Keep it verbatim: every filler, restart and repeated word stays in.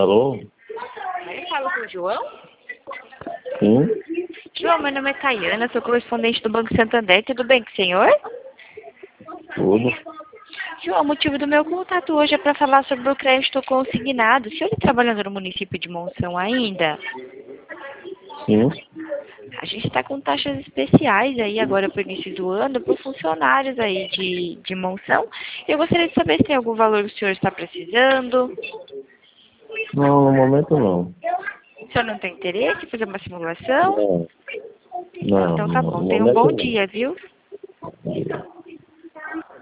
Alô? Eu falo com o João? Sim? João, meu nome é Tayana, sou correspondente do Banco Santander. Tudo bem com o senhor? Tudo? João, o motivo do meu contato hoje é para falar sobre o crédito consignado. O senhor está trabalhando no município de Monção ainda? Sim? A gente está com taxas especiais aí agora para o início do ano para os funcionários aí de, de Monção. Eu gostaria de saber se tem algum valor que o senhor está precisando. Não, no momento não. O senhor não tem interesse em fazer uma simulação? Não. Não, Então tá no, bom. no Tenha um momento bom não. dia, viu?